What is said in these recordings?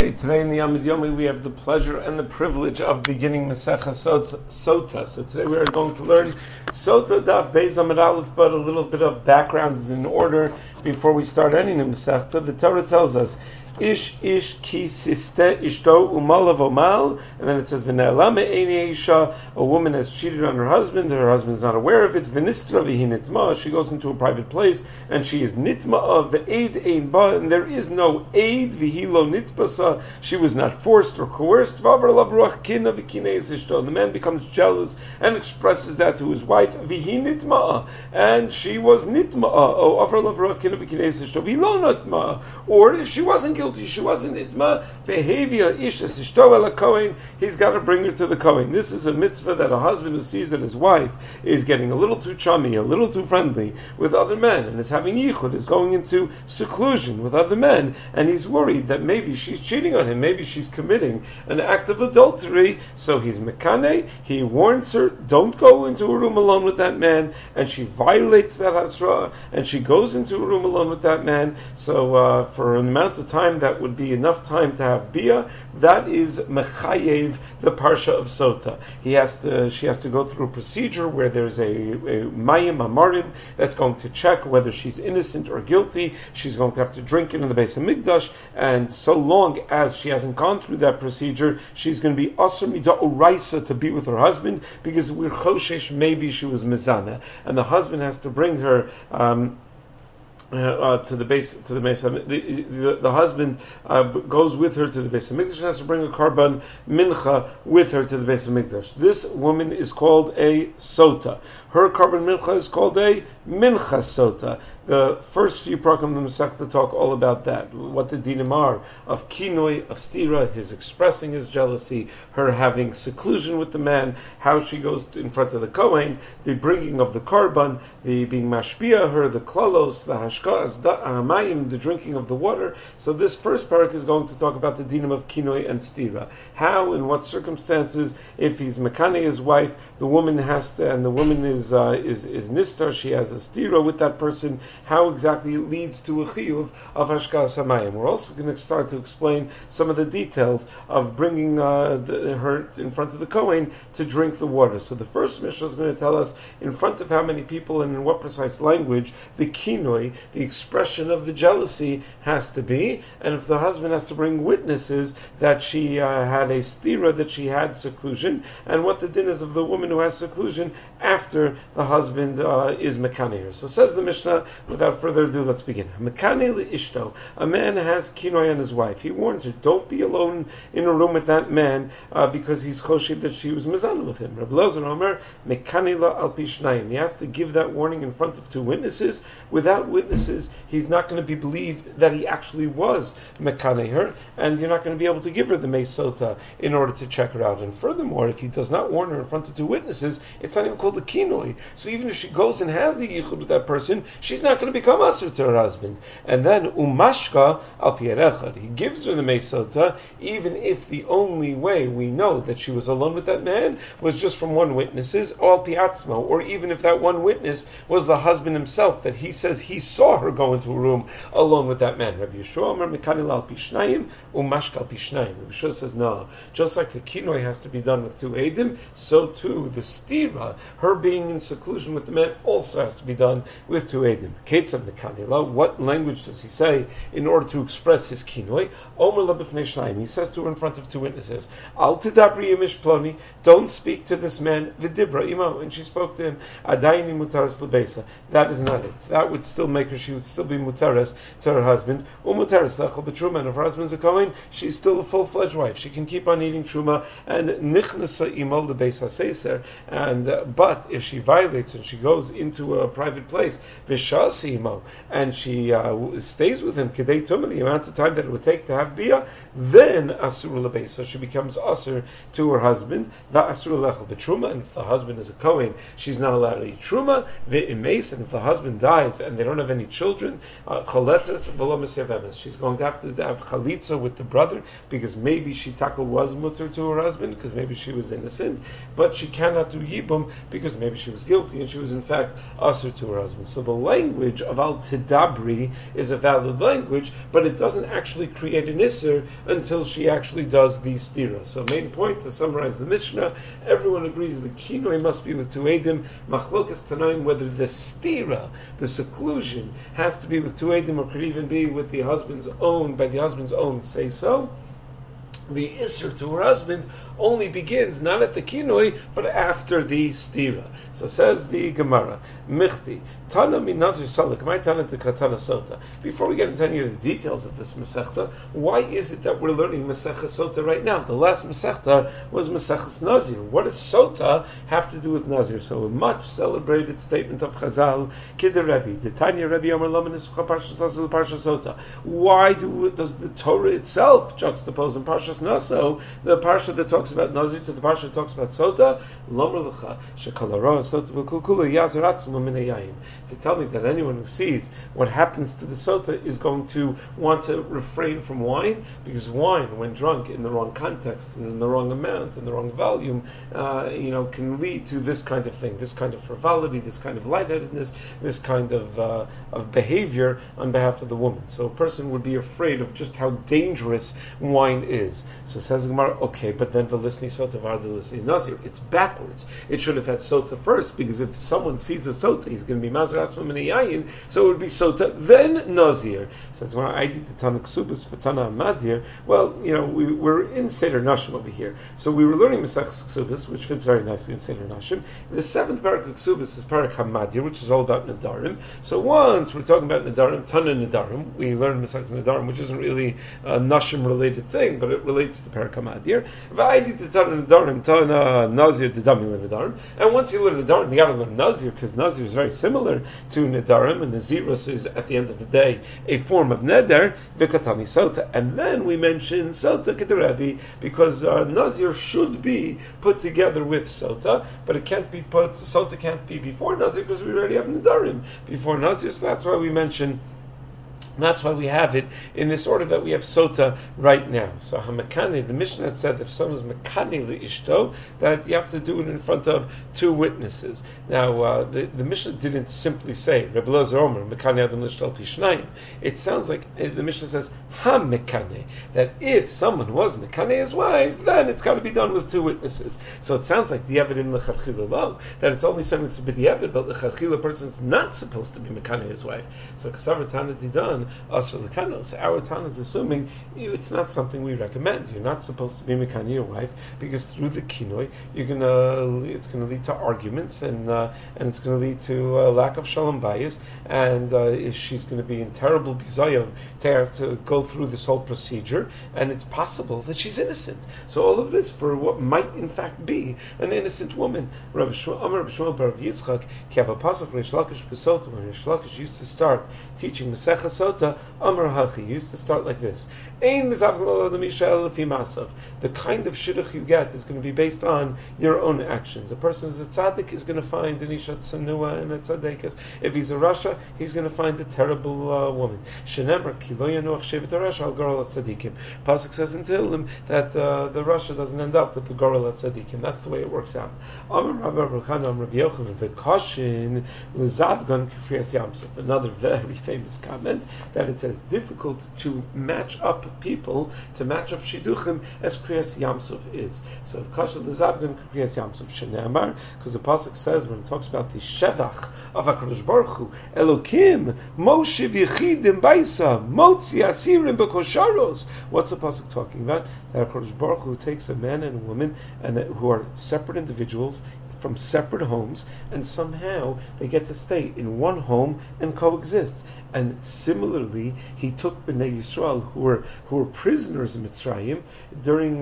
Okay, today in the Amud Yomi we have the pleasure and the privilege of beginning Maseches Sota. So today we are going to learn Sota Daf Beis Amud Aleph, but a little bit of background is in order before we start any new Masechta. The Torah tells us, Ish ki siste ishto umal avomal, and then it says v'ne'ala me'eni isha, a woman has cheated on her husband is not aware of it. V'nistra v'hi nitma, she goes into a private place and she is nitma v'eid ein ba, and there is no aid. V'hi lo nitbasa, she was not forced or coerced. V'avar lav ruach kina v'kineis ishto, and the man becomes jealous and expresses that to his wife. V'hi nitma, and she was nitma. Oh, avar lav ruach kina v'kineis ishto v'hi lo nitma, or if she wasn't guilty, she wasn't itma, vehavia ishas ishto el kohen, he's got to bring her to the kohen. This is a mitzvah that a husband who sees that his wife is getting a little too chummy, a little too friendly with other men, and is having yichud, is going into seclusion with other men, and he's worried that maybe she's cheating on him, maybe she's committing an act of adultery, so he's mekane, he warns her, don't go into a room alone with that man, and she violates that hasra, and she goes into a room alone with that man, so for an amount of time that would be enough time to have bia, that is mechayev, the parsha of Sota. She has to go through a procedure where there's a mayim amarim that's going to check whether she's innocent or guilty. She's going to have to drink it in the Beis Hamikdash, and so long as she hasn't gone through that procedure, she's going to be asur midah uraisa to be with her husband, because we're choshesh maybe she was mezana, and the husband has to bring her to the base. The husband goes with her to the Beis Hamikdash and has to bring a karban mincha with her to the Beis Hamikdash. This woman is called a sota. Her karban mincha is called a mincha sota. The first few parakim of the Masechta talk all about that. What the dinim are of kinoi, of stira, his expressing his jealousy, her having seclusion with the man, how she goes in front of the kohen, the bringing of the karban, the being mashpia her, the klalos, the hashka, the drinking of the water. So this first parak is going to talk about the dinim of kinoi and stira. How, in what circumstances, if he's mekane his wife, the woman has to, and the woman is nistar, she has a stira with that person, how exactly it leads to a chiyuv of hashkas hamayim. We're also going to start to explain some of the details of bringing her in front of the kohen to drink the water. So the first Mishnah is going to tell us in front of how many people and in what precise language the kinoi, the expression of the jealousy, has to be, and if the husband has to bring witnesses that she had a stira, that she had seclusion, and what the din is of the woman who has seclusion after the husband is mekane her. So says the Mishnah, without further ado, let's begin. Mekane li'ishto, a man has kinoi on his wife. He warns her, don't be alone in a room with that man because he's choshev that she was mizana with him. Reb Elazar Omer, mekane la al pi shnayim. He has to give that warning in front of two witnesses. Without witnesses, he's not going to be believed that he actually was mekane her, and you're not going to be able to give her the meisota in order to check her out. And furthermore, if he does not warn her in front of two witnesses, it's not even called a kinoi. So even if she goes and has the yichud with that person, she's not going to become asur to her husband. And then umashka al pi erechad, he gives her the meisota, even if the only way we know that she was alone with that man was just from one witnesses, al pi atzmo, or even if that one witness was the husband himself, that he says he saw her go into a room alone with that man. Rabbi Yeshua Omer mekane la al pi shnayim umashka al pi shnayim. Rabbi Yeshua says no. Just like the kinoi has to be done with two edim, so too the stira, her being in seclusion with the man, also has to be done with two edim. Ketzav mekane la, what language does he say in order to express his kinoi? Omer la b'fnei shnayim. He says to her in front of two witnesses, Al tidabri imish ploni, don't speak to this man, v'dibra imo, and she spoke to him, adayini mutaras lebesa. That is not it. That would still make her, she would still be mutaras to her husband. Umutaras lechol b'truma, and if her husband's a kohen, she's still a full-fledged wife. She can keep on eating truma, and nichnasa imo lebeis haseser. And but if she violates and she goes into a private place, v'shasi imo, and she stays with him kedei tumah, the amount of time that it would take to have bia, then asur lebeis, so she becomes asur to her husband. The asur lechol b'truma, and if the husband is a kohen, she's not allowed to eat truma. V'imeis, and if the husband dies and they don't have any any children. Chaletzes v'lo mesyavemes. She's going to have chalitza with the brother because maybe she was mutter to her husband because maybe she was innocent, but she cannot do yibum because maybe she was guilty and she was in fact usher to her husband. So the language of al tidabri is a valid language, but it doesn't actually create an isser until she actually does the stira. So main point, to summarize the Mishnah, everyone agrees the kinoi must be with two edim. Machlokas tanaim, whether the stira, the seclusion, has to be with two edim or could even be with the husband's own, by the husband's own say so. The isser to her husband only begins not at the kinoi, but after the stira. So says the Gemara, Michti, Tana min Nazir Salik, my Tana to Katana Sota. Before we get into any of the details of this Masechta, why is it that we're learning Masechta Sota right now? The last Masechta was Masechta Nazir. What does Sota have to do with Nazir? So a much celebrated statement of Chazal, Kidder Rebbe, the Tanya Rebbe Amar Laman Ischa Parshas Naso Parshas Sota. Why does the Torah itself juxtapose in Parshas Naso, the Parsha that talks about Nazir to the Parsha that talks about Sota? Lomer Lecha, Shekal Hara Sota V'Kul Yazar Atzmo Min Hayayim. To tell me that anyone who sees what happens to the sota is going to want to refrain from wine, because wine, when drunk in the wrong context and in the wrong amount and the wrong volume, can lead to this kind of thing, this kind of frivolity, this kind of lightheadedness, this kind of behavior on behalf of the woman. So a person would be afraid of just how dangerous wine is. So says Gemara, okay, but then velisni sota vardelisni nazir. It's backwards. It should have had sota first, because if someone sees a sota, he's going to be mazir atzma min yayin, so it would be sota then nazir. Says Gemara, I did the Tana Ksubas for Tana Amadir. Well, we're in Seder Nashim over here, so we were learning Masech Ksubas, which fits very nicely in Seder Nashim. The seventh parak of Ksubas is parak Hamadir, which is all about Nadarim. So once we're talking about Nadarim, Tana Nadarim, we learn Masech Nadarim, which isn't really a Nashim related thing, but it relates to parak Hamadir. V'aydi to Tana Nadarim, Tana Nazir to Damil Nadarim. And once you learn Nadarim, you got to learn Nazir, because Nazir is very similar to Nadarim, and Nazirus is at the end of the day a form of Neder, V'katami Sota. And then we mention Sota K'terebi, because Nazir should be put together with Sota, but Sota can't be before Nazir, because we already have Nadarim before Nazir, so that's why we mention. That's why we have it in this order that we have Sota right now. So Hamakani, the Mishnah said that if someone's Makani L'ishto, that you have to do it in front of two witnesses. Now, the Mishnah didn't simply say, Rebbe Elazar Omer, Makani Adam L'ishto Pishnayim. It sounds like the Mishnah says, Ha-Makani, that if someone was Makani his wife, then it's got to be done with two witnesses. So it sounds like the Yevid in L'chadchila lo, that it's only something to be the Yevid, but L'chadchila person's not supposed to be Makani his wife. So Kasavar Tana Didan, so our Tana is assuming it's not something we recommend. You're not supposed to be Mekani your wife, because through the kinoi it's going to lead to arguments, and it's going to lead to a lack of shalom bayis, and she's going to be in terrible bizayon to have to go through this whole procedure, and it's possible that she's innocent. So all of this for what might in fact be an innocent woman. Rabbi Shmuel bar Yitzchak, ki have a pasuk Reish Lakish Pesota, when Reish Lakish used to start teaching Masechah Sota, Amar Hachi used to start like this: Ein the kind of shidduch you get is going to be based on your own actions. A person who's a tzaddik is going to find an isha tsanua and a tzaddikas. If he's a rasha, he's going to find a terrible woman. Shenemar ki lo yanuach shevet rasha al goral tzaddikim. Pasuk says in Tehillim that the rasha doesn't end up with the goral tzaddikim. That's the way it works out. Amar Rabbi Chana Amar Rabbi Yochanan v'kashin l'zavgan k'frias yamsuf. Another very famous comment, that it says difficult to match up people, to match up shidduchim as Kriyas Yamsuf is. So Kasha L'Zavgan Kriyas Yamsuf Shene'amar, because the pasuk says when it talks about the Shevach of HaKadosh Baruch Hu, Elokim Moshe V'Yichidim Baisa Motzi Asirim B'Kosharos. What's the pasuk talking about? That HaKadosh Baruch Hu takes a man and a woman who are separate individuals from separate homes, and somehow they get to stay in one home and coexist. And similarly, he took Bnei Yisrael who were prisoners in Mitzrayim during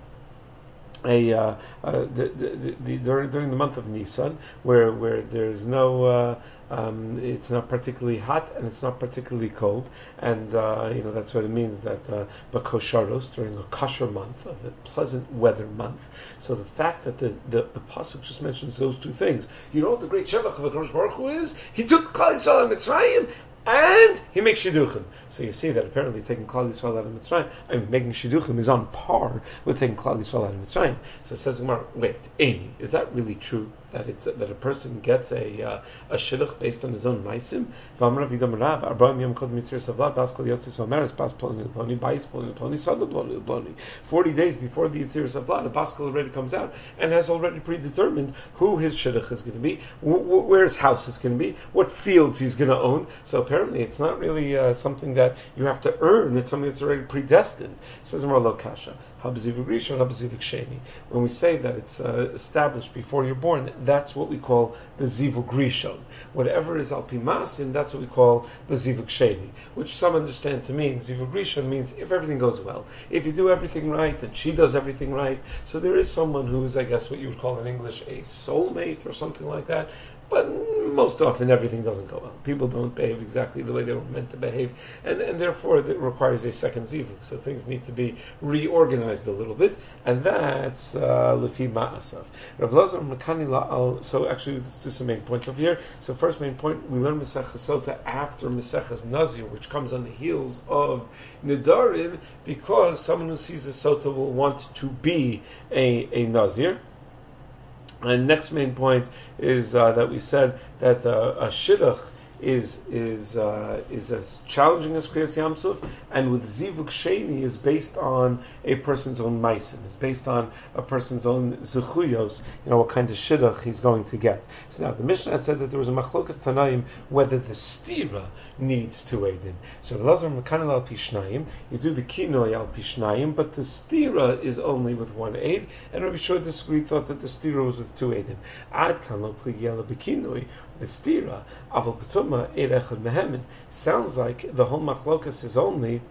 during the month of Nisan, where there's no it's not particularly hot and it's not particularly cold, and that's what it means that Bakosharos, during a kosher month, of a pleasant weather month. So the fact that the pasuk just mentions those two things, you know what the great shevach of HaKadosh Baruch Hu is? He took Klal Yisrael and Mitzrayim and he makes shidduchim. So you see that apparently taking Klal Yisrael out of Mitzrayim, making shidduchim is on par with taking Klal Yisrael out of Mitzrayim. So it says Gemara, wait, Amy, is that really true? That a person gets a shidduch based on his own maisim? 40 days before the Yitziras Havla, the Paschal already comes out and has already predetermined who his shidduch is going to be, where his house is going to be, what fields he's going to own. So apparently it's not really something that you have to earn, it's something that's already predestined. It says Mar Lo Kasha. When we say that it's established before you're born, that's what we call the Zivug Rishon. Whatever is Al Pi Masim, that's what we call the Zivug Sheni, which some understand to mean Zivug Rishon means if everything goes well, if you do everything right and she does everything right. So there is someone who's, I guess, what you would call in English a soulmate or something like that. But most often everything doesn't go well. People don't behave exactly the way they were meant to behave, and therefore it requires a second zivug. So things need to be reorganized a little bit, and that's lefi ma'asav. Rav Lazar Makani La'al. So actually, let's do some main points over here. So first main point, we learn Masechah Sota after Masechah Nazir, which comes on the heels of Nidarim, because someone who sees a Sota will want to be a Nazir. And next main point is that we said that a shidduch is as challenging as Kriyas Yamsuf, and with Zivug Sheni is based on a person's own maisim, is based on a person's own zechuyos, what kind of shidduch he's going to get. So now the Mishnah had said that there was a machlokas tanaim whether the stira needs two eidim. So Lazar Mekanel al Pishnayim, you do the kinoi al Pishnayim, but the stira is only with one aid, and Rabbi Shua disagreed, thought that the stira was with two eidim. Ad kan lo pligi ala bekinoi, the stira, aval petuma eid echad mehemin. Sounds like the whole machlokas is only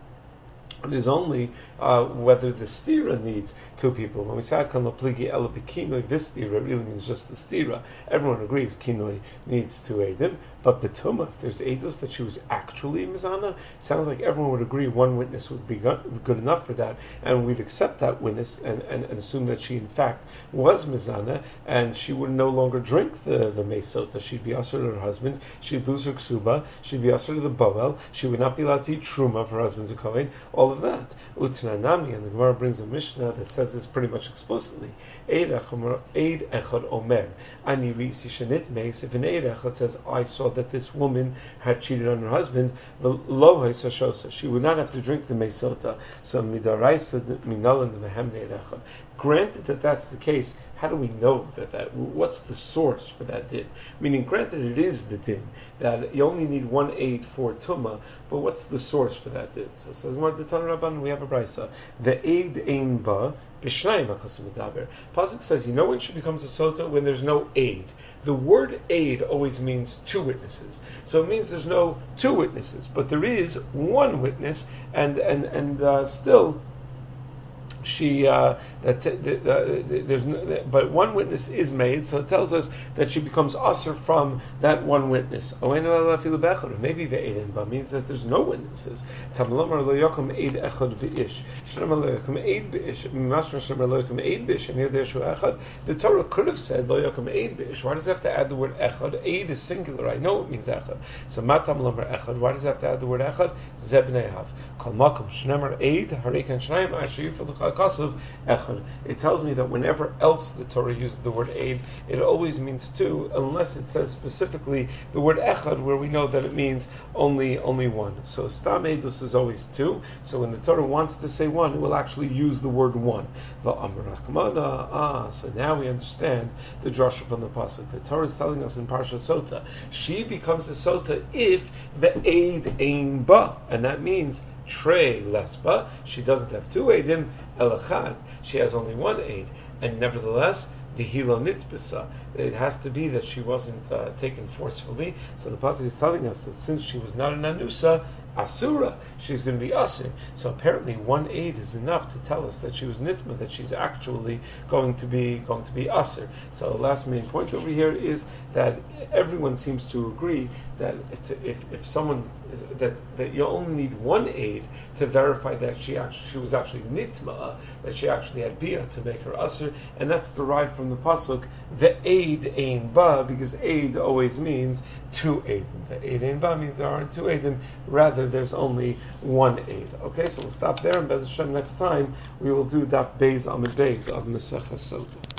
whether the stira needs two people. When we say Adkan Lo Pligi Ela B'Kinoi, this stira really means just the stira. Everyone agrees Kinoi needs two eidim, but Betuma, if there's eidos that she was actually Mizana, sounds like everyone would agree one witness would be good enough for that, and we'd accept that witness and assume that she in fact was Mizana, and she would no longer drink the Mesota. She'd be usher to her husband, she'd lose her ksuba, she'd be usher to the boel, she would not be allowed to eat truma for her husband's a kohen, all of that. Utnanami, and the Gemara brings a Mishnah that says this pretty much explicitly. Eid echad omer, ani risi shenit meis. If an eid echad says, I saw that this woman had cheated on her husband, the lo haisashosa, she would not have to drink the mesota. So midaraisa minalan the mehem eid echad. Granted that that's the case, how do we know that? What's the source for that din? Meaning, granted, it is the din that you only need one aid for tuma, but what's the source for that din? So it says, we have a brisa. The aid ein ba b'shnayim hakasim medaber. Pasuk says, when she becomes a sota, when there's no aid. The word aid always means two witnesses. So it means there's no two witnesses, but there is one witness, and still. There's no, but one witness is made, so it tells us that she becomes usher from that one witness. Maybe the eid means that there's no witnesses. The Torah could have said lo yakum eid b'ish. Why does it have to add the word echad? Eid is singular. I know it means echad. So matam lomer echad. Why does it have to add the word echad? Zebnei kol makom shnemer eid harikan shnayim ashayif l'chakasav echad. It tells me that whenever else the Torah uses the word aid, it always means two, unless it says specifically the word echad, where we know that it means only one. So stam edus is always two. So when the Torah wants to say one, it will actually use the word one. So now we understand the drasha from the pasuk. The Torah is telling us in Parsha Sota, she becomes a sota if the aid ein ba, and that means Trey lesba, she doesn't have two eidim, elachad, she has only one aid, and nevertheless, the hilo nitbisa, it has to be that she wasn't taken forcefully. So the pasuk is telling us that since she was not an anusa, asura, she's going to be asir. So apparently one aid is enough to tell us that she was nitma, that she's actually going to be asir. So the last main point over here is that everyone seems to agree that if someone that you only need one aid to verify that she was actually nitma, that she actually had bia to make her asir, and that's derived from the pasuk the aid ein ba, because aid always means two aidim. The aid ein ba means there aren't two aidim, rather there's only one aid. Okay, so we'll stop there, and Bez Hashem next time we will do daf beis amid beis of Masechah Sota.